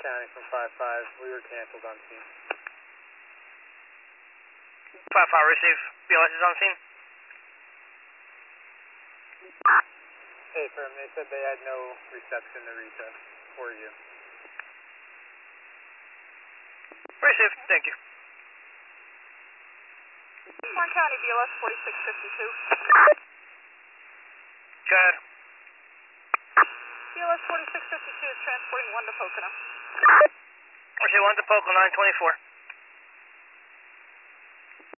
County from 5-5. We were canceled on scene. 5-5, receive. BLS is on scene. Hey, firm, they said they had no reception to reach us for you. Receive, thank you. Warren County, BLS 4652. Go ahead. BLS 4652 is transporting 1 to Pocono. Receive 1 to Poco 924.